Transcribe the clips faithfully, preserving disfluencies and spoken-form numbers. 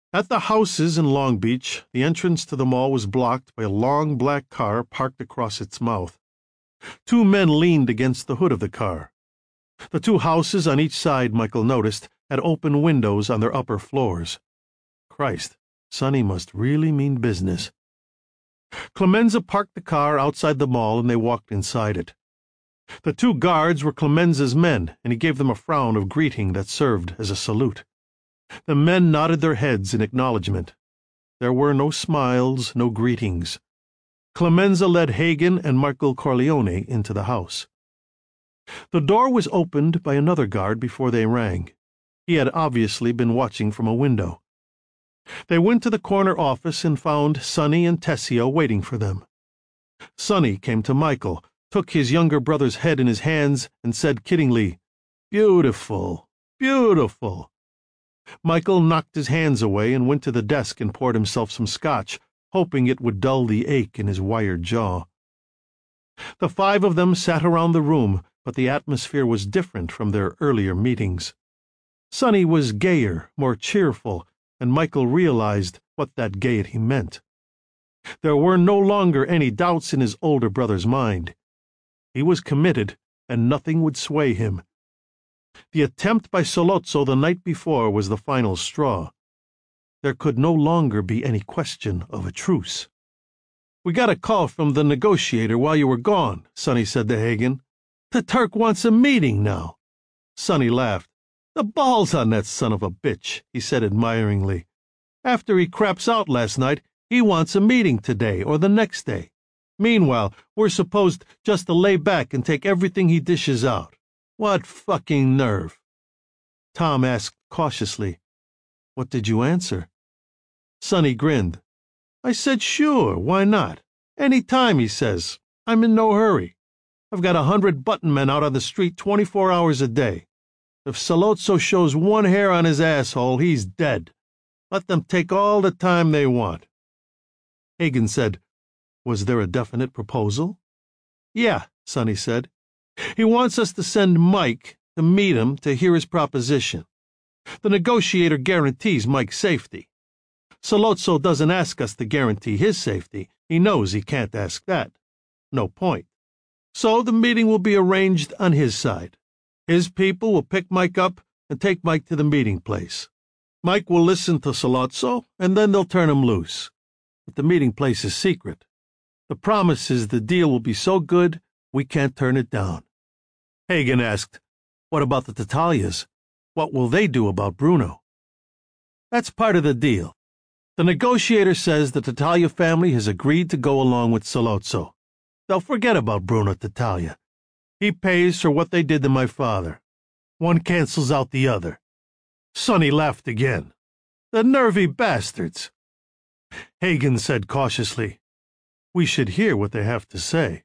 At the houses in Long Beach, the entrance to the mall was blocked by a long black car parked across its mouth. Two men leaned against the hood of the car. The two houses on each side, Michael noticed, had open windows on their upper floors. Christ, Sonny must really mean business. Clemenza parked the car outside the mall and they walked inside it. The two guards were Clemenza's men, and he gave them a frown of greeting that served as a salute. The men nodded their heads in acknowledgement. There were no smiles, no greetings. Clemenza led Hagen and Michael Corleone into the house. The door was opened by another guard before they rang. He had obviously been watching from a window. They went to the corner office and found Sonny and Tessio waiting for them. Sonny came to Michael, took his younger brother's head in his hands, and said kiddingly, "Beautiful, beautiful." Michael knocked his hands away and went to the desk and poured himself some scotch, hoping it would dull the ache in his wired jaw. The five of them sat around the room, but the atmosphere was different from their earlier meetings. Sonny was gayer, more cheerful, and Michael realized what that gaiety meant. There were no longer any doubts in his older brother's mind. He was committed, and nothing would sway him. The attempt by Sollozzo the night before was the final straw. There could no longer be any question of a truce. "We got a call from the negotiator while you were gone," Sonny said to Hagen. "The Turk wants a meeting now." Sonny laughed. "The balls on that son of a bitch," he said admiringly. "After he craps out last night, he wants a meeting today or the next day. Meanwhile, we're supposed just to lay back and take everything he dishes out. What fucking nerve?" Tom asked cautiously, "What did you answer?" Sonny grinned. "I said sure, why not? Any time," he says. "I'm in no hurry. I've got a hundred button men out on the street twenty-four hours a day. If Sollozzo shows one hair on his asshole, he's dead. Let them take all the time they want." Hagen said, "Was there a definite proposal?" "Yeah," Sonny said. "He wants us to send Mike to meet him to hear his proposition. The negotiator guarantees Mike's safety. Sollozzo doesn't ask us to guarantee his safety. He knows he can't ask that. No point. So the meeting will be arranged on his side. His people will pick Mike up and take Mike to the meeting place. Mike will listen to Sollozzo, and then they'll turn him loose. But the meeting place is secret. The promise is the deal will be so good we can't turn it down." Hagen asked, "What about the Tattaglias? What will they do about Bruno?" "That's part of the deal. The negotiator says the Tattaglia family has agreed to go along with Sollozzo. They'll forget about Bruno Tattaglia. He pays for what they did to my father. One cancels out the other." Sonny laughed again. "The nervy bastards." Hagen said cautiously, "We should hear what they have to say."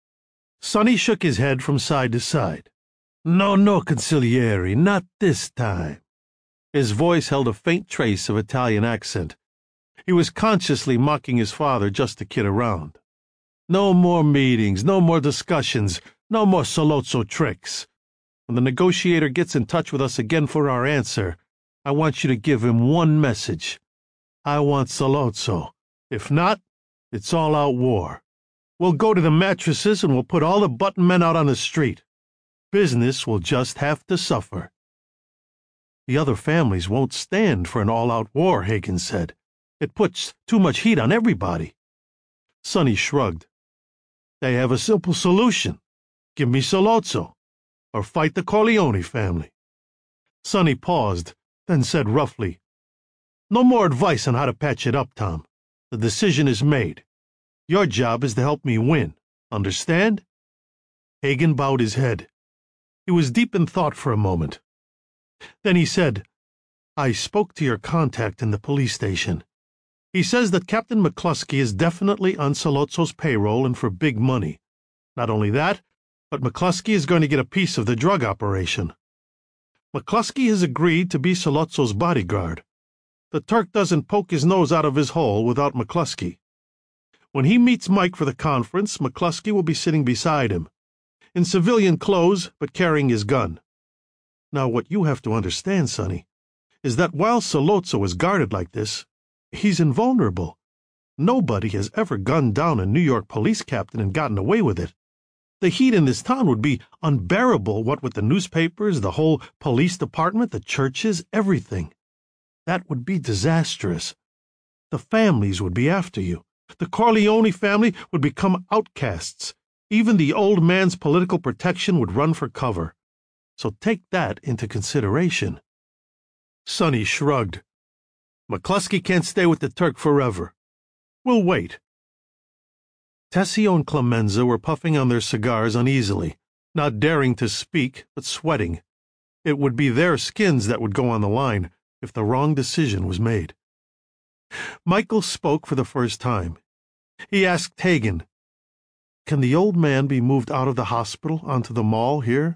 Sonny shook his head from side to side. "No, no, consigliere, not this time." His voice held a faint trace of Italian accent. He was consciously mocking his father just to kid around. "No more meetings, no more discussions, no more Sollozzo tricks. When the negotiator gets in touch with us again for our answer, I want you to give him one message. I want Sollozzo. If not, it's all-out war. We'll go to the mattresses and we'll put all the button men out on the street. Business will just have to suffer." "The other families won't stand for an all-out war," Hagen said. "It puts too much heat on everybody." Sonny shrugged. "They have a simple solution. Give me Sollozzo, or fight the Corleone family." Sonny paused, then said roughly, "No more advice on how to patch it up, Tom. The decision is made. Your job is to help me win. Understand?" Hagen bowed his head. He was deep in thought for a moment. Then he said, "I spoke to your contact in the police station. He says that Captain McCluskey is definitely on Sollozzo's payroll and for big money. Not only that, but McCluskey is going to get a piece of the drug operation. McCluskey has agreed to be Sollozzo's bodyguard. The Turk doesn't poke his nose out of his hole without McCluskey. When he meets Mike for the conference, McCluskey will be sitting beside him, in civilian clothes but carrying his gun. Now what you have to understand, Sonny, is that while Sollozzo is guarded like this, he's invulnerable. Nobody has ever gunned down a New York police captain and gotten away with it. The heat in this town would be unbearable, what with the newspapers, the whole police department, the churches, everything. That would be disastrous. The families would be after you. The Corleone family would become outcasts. Even the old man's political protection would run for cover. So take that into consideration. Sonny shrugged. McCluskey can't stay with the Turk forever. We'll wait. Tessio and Clemenza were puffing on their cigars uneasily, not daring to speak, but sweating. It would be their skins that would go on the line if the wrong decision was made. Michael spoke for the first time. He asked Hagen, "Can the old man be moved out of the hospital onto the mall here?"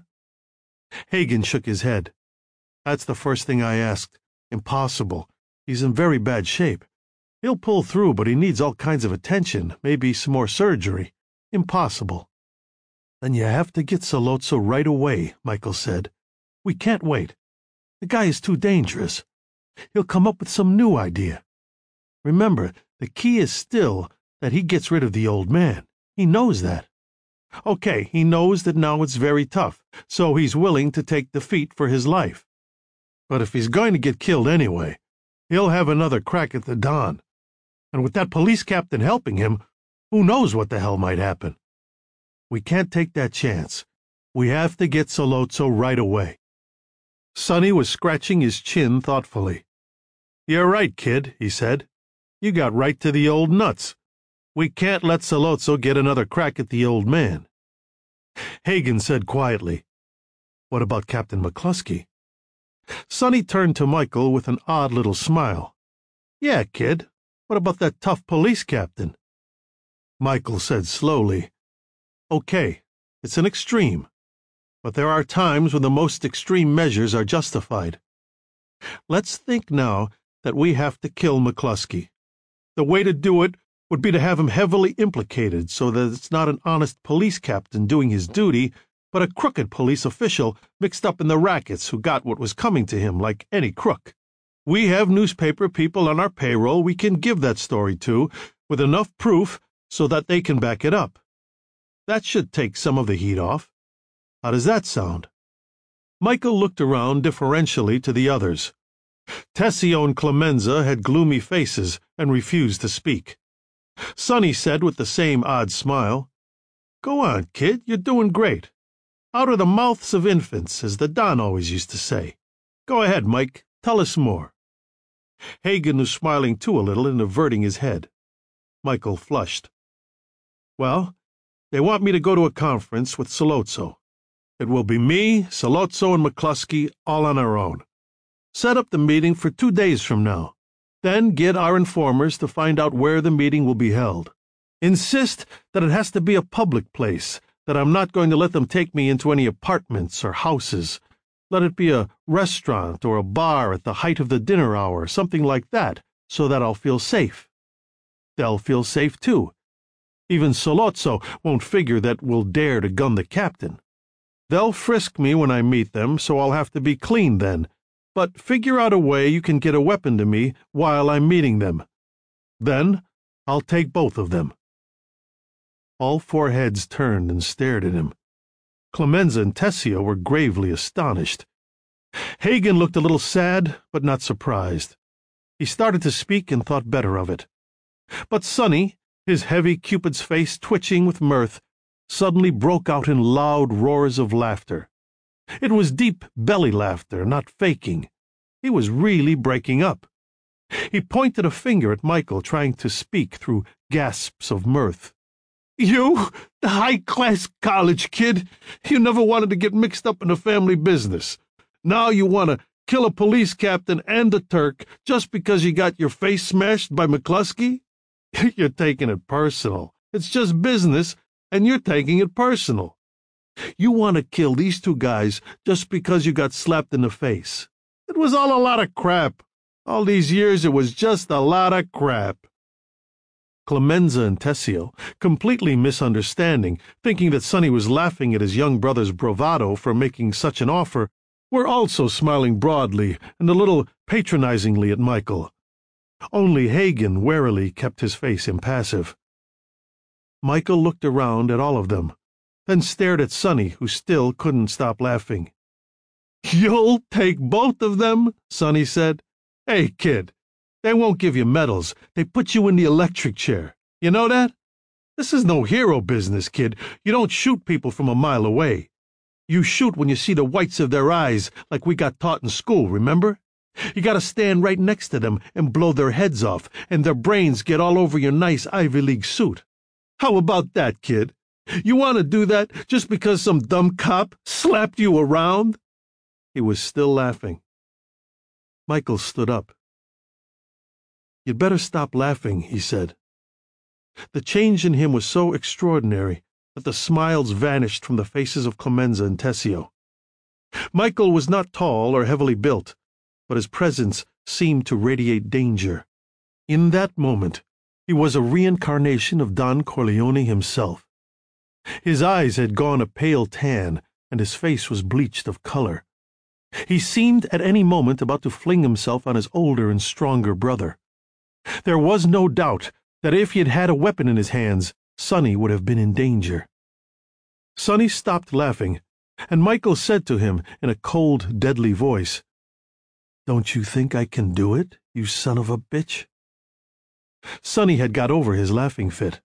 Hagen shook his head. "That's the first thing I asked. Impossible. He's in very bad shape. He'll pull through, but he needs all kinds of attention, maybe some more surgery. Impossible." "Then you have to get Sollozzo right away," Michael said. "We can't wait. The guy is too dangerous. He'll come up with some new idea. Remember, the key is still that he gets rid of the old man. He knows that. Okay, he knows that now it's very tough, so he's willing to take defeat for his life. But if he's going to get killed anyway, he'll have another crack at the Don. And with that police captain helping him, who knows what the hell might happen? We can't take that chance. We have to get Sollozzo right away." Sonny was scratching his chin thoughtfully. "You're right, kid," he said. "You got right to the old nuts. We can't let Sollozzo get another crack at the old man." Hagen said quietly, "What about Captain McCluskey?" Sonny turned to Michael with an odd little smile. "Yeah, kid. What about that tough police captain?" Michael said slowly, "Okay, it's an extreme, but there are times when the most extreme measures are justified. Let's think now that we have to kill McCluskey. The way to do it would be to have him heavily implicated so that it's not an honest police captain doing his duty, but a crooked police official mixed up in the rackets who got what was coming to him like any crook. We have newspaper people on our payroll we can give that story to with enough proof so that they can back it up. That should take some of the heat off. How does that sound?" Michael looked around deferentially to the others. Tessio and Clemenza had gloomy faces and refused to speak. Sonny said with the same odd smile, "Go on, kid, you're doing great. Out of the mouths of infants, as the Don always used to say. Go ahead, Mike, tell us more." Hagen was smiling too a little and averting his head. Michael flushed. "Well, they want me to go to a conference with Sollozzo. It will be me, Sollozzo, and McCluskey all on our own. Set up the meeting for two days from now. Then get our informers to find out where the meeting will be held. Insist that it has to be a public place, that I'm not going to let them take me into any apartments or houses. Let it be a restaurant or a bar at the height of the dinner hour, something like that, so that I'll feel safe. They'll feel safe, too. Even Sollozzo won't figure that we'll dare to gun the captain. They'll frisk me when I meet them, so I'll have to be clean then. But figure out a way you can get a weapon to me while I'm meeting them. Then I'll take both of them." All four heads turned and stared at him. Clemenza and Tessio were gravely astonished. Hagen looked a little sad, but not surprised. He started to speak and thought better of it. But Sonny, his heavy Cupid's face twitching with mirth, suddenly broke out in loud roars of laughter. It was deep belly laughter, not faking. He was really breaking up. He pointed a finger at Michael, trying to speak through gasps of mirth. "You, the high-class college kid, you never wanted to get mixed up in a family business. Now you want to kill a police captain and a Turk just because you got your face smashed by McCluskey? You're taking it personal. It's just business, and you're taking it personal. You want to kill these two guys just because you got slapped in the face. It was all a lot of crap. All these years it was just a lot of crap." Clemenza and Tessio, completely misunderstanding, thinking that Sonny was laughing at his young brother's bravado for making such an offer, were also smiling broadly and a little patronizingly at Michael. Only Hagen warily kept his face impassive. Michael looked around at all of them, then stared at Sonny, who still couldn't stop laughing. "You'll take both of them?" Sonny said. "Hey, kid, they won't give you medals. They put you in the electric chair. You know that? This is no hero business, kid. You don't shoot people from a mile away. You shoot when you see the whites of their eyes, like we got taught in school, remember? You gotta stand right next to them and blow their heads off, and their brains get all over your nice Ivy League suit. How about that, kid? You want to do that just because some dumb cop slapped you around?" He was still laughing. Michael stood up. "You'd better stop laughing," he said. The change in him was so extraordinary that the smiles vanished from the faces of Clemenza and Tessio. Michael was not tall or heavily built, but his presence seemed to radiate danger. In that moment, he was a reincarnation of Don Corleone himself. His eyes had gone a pale tan, and his face was bleached of color. He seemed at any moment about to fling himself on his older and stronger brother. There was no doubt that if he had had a weapon in his hands, Sonny would have been in danger. Sonny stopped laughing, and Michael said to him in a cold, deadly voice, "Don't you think I can do it, you son of a bitch?" Sonny had got over his laughing fit.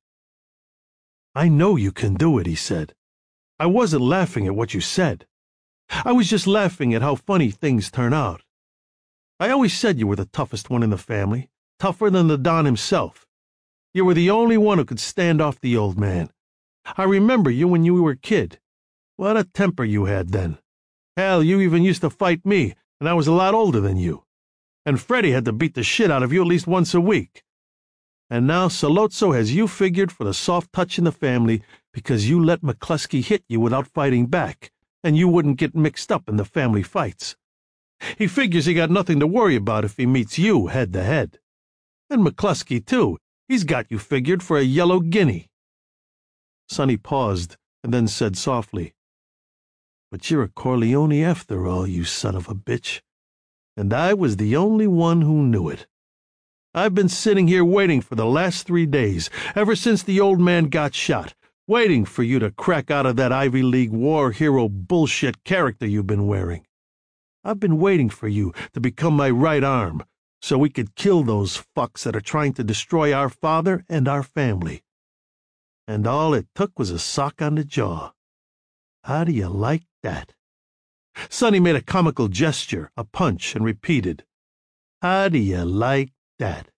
"I know you can do it," he said. "I wasn't laughing at what you said. I was just laughing at how funny things turn out. I always said you were the toughest one in the family, tougher than the Don himself. You were the only one who could stand off the old man. I remember you when you were a kid. What a temper you had then. Hell, you even used to fight me, and I was a lot older than you. And Freddie had to beat the shit out of you at least once a week. And now Sollozzo has you figured for the soft touch in the family because you let McCluskey hit you without fighting back, and you wouldn't get mixed up in the family fights. He figures he got nothing to worry about if he meets you head to head. And McCluskey, too. He's got you figured for a yellow guinea." Sonny paused and then said softly, "But you're a Corleone after all, you son of a bitch. And I was the only one who knew it. I've been sitting here waiting for the last three days, ever since the old man got shot, waiting for you to crack out of that Ivy League war hero bullshit character you've been wearing. I've been waiting for you to become my right arm, so we could kill those fucks that are trying to destroy our father and our family. And all it took was a sock on the jaw. How do you like that?" Sonny made a comical gesture, a punch, and repeated, "How do you like that?"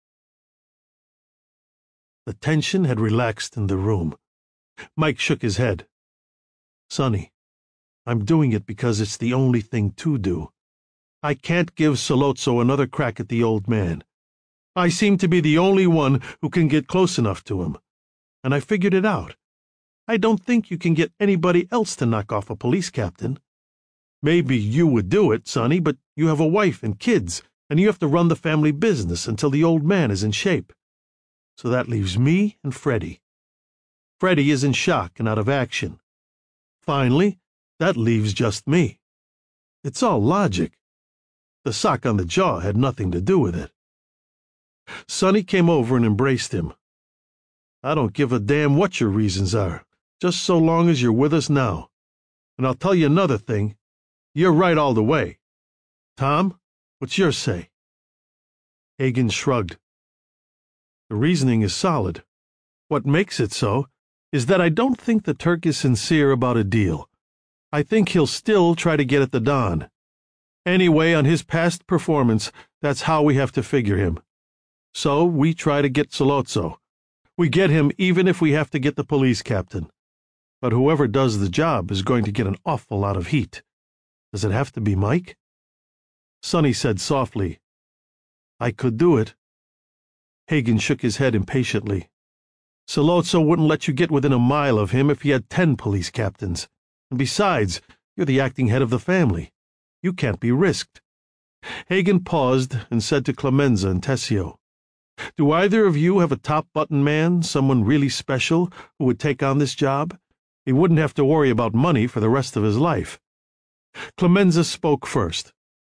The tension had relaxed in the room. Mike shook his head. "Sonny, I'm doing it because it's the only thing to do. I can't give Sollozzo another crack at the old man. I seem to be the only one who can get close enough to him. And I figured it out. I don't think you can get anybody else to knock off a police captain. Maybe you would do it, Sonny, but you have a wife and kids, and you have to run the family business until the old man is in shape. So that leaves me and Freddie. Freddie is in shock and out of action. Finally, that leaves just me. It's all logic. The sock on the jaw had nothing to do with it." Sonny came over and embraced him. "I don't give a damn what your reasons are, just so long as you're with us now. And I'll tell you another thing. You're right all the way. Tom, what's your say?" Hagen shrugged. "The reasoning is solid. What makes it so is that I don't think the Turk is sincere about a deal. I think he'll still try to get at the Don. Anyway, on his past performance, that's how we have to figure him. So we try to get Sollozzo. We get him even if we have to get the police captain. But whoever does the job is going to get an awful lot of heat. Does it have to be Mike?" Sonny said softly, "I could do it." Hagen shook his head impatiently. "Sollozzo wouldn't let you get within a mile of him if he had ten police captains. And besides, you're the acting head of the family. You can't be risked." Hagen paused and said to Clemenza and Tessio, "Do either of you have a top-button man, someone really special, who would take on this job? He wouldn't have to worry about money for the rest of his life." Clemenza spoke first.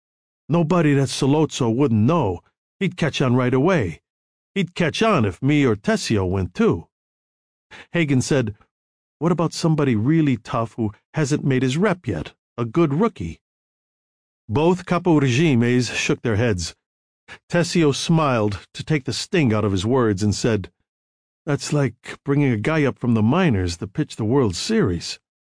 Nobody that Sollozzo wouldn't know. He'd catch on right away. He'd catch on if me or Tessio went too. Hagen said, "What about somebody really tough who hasn't made his rep yet? A good rookie?" Both caporegimes shook their heads. Tessio smiled to take the sting out of his words and said, "That's like bringing a guy up from the minors to pitch the World Series."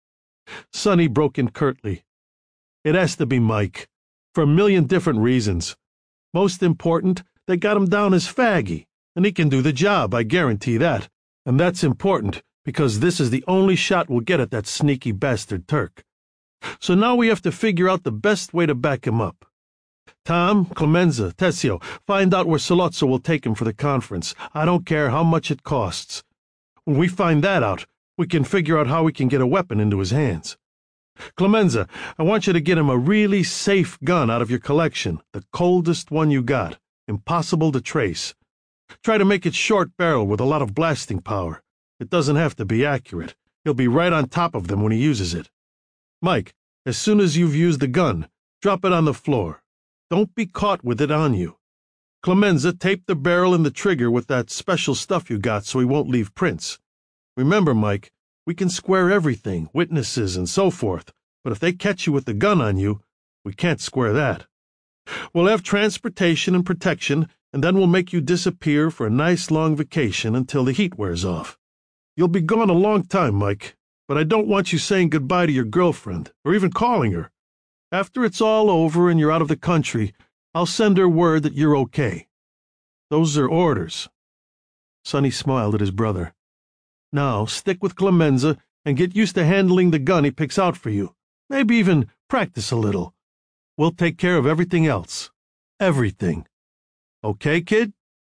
Sonny broke in curtly. "It has to be Mike, for a million different reasons. Most important, they got him down as faggy, and he can do the job, I guarantee that. And that's important, because this is the only shot we'll get at that sneaky bastard Turk. So now we have to figure out the best way to back him up. Tom, Clemenza, Tessio, find out where Sollozzo will take him for the conference. I don't care how much it costs. When we find that out, we can figure out how we can get a weapon into his hands. Clemenza, I want you to get him a really safe gun out of your collection, the coldest one you got, impossible to trace. Try to make it short barrel with a lot of blasting power. It doesn't have to be accurate. He'll be right on top of them when he uses it. Mike, as soon as you've used the gun, drop it on the floor. Don't be caught with it on you. Clemenza, tape the barrel and the trigger with that special stuff you got so he won't leave prints. Remember, Mike, we can square everything, witnesses and so forth, but if they catch you with the gun on you, we can't square that. We'll have transportation and protection, and then we'll make you disappear for a nice long vacation until the heat wears off. You'll be gone a long time, Mike, but I don't want you saying goodbye to your girlfriend, or even calling her. After it's all over and you're out of the country, I'll send her word that you're okay. Those are orders." Sonny smiled at his brother. "Now, stick with Clemenza and get used to handling the gun he picks out for you. Maybe even practice a little. We'll take care of everything else. Everything. Okay, kid?"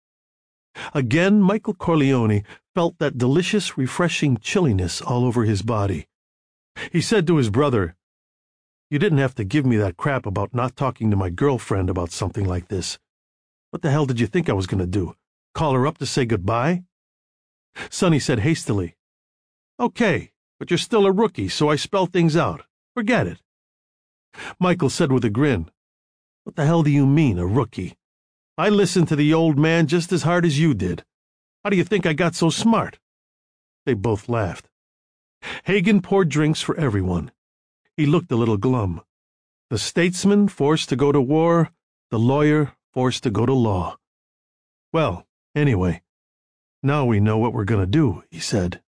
Again, Michael Corleone felt that delicious, refreshing chilliness all over his body. He said to his brother, "You didn't have to give me that crap about not talking to my girlfriend about something like this. What the hell did you think I was going to do? Call her up to say goodbye?" Sonny said hastily, "Okay, but you're still a rookie, so I spell things out. Forget it." Michael said with a grin, "What the hell do you mean, a rookie? I listened to the old man just as hard as you did. How do you think I got so smart?" They both laughed. Hagen poured drinks for everyone. He looked a little glum. The statesman forced to go to war, the lawyer forced to go to law. "Well, anyway, now we know what we're going to do," he said.